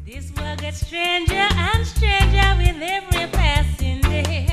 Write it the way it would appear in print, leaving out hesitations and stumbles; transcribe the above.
This world gets stranger and stranger with every passing day.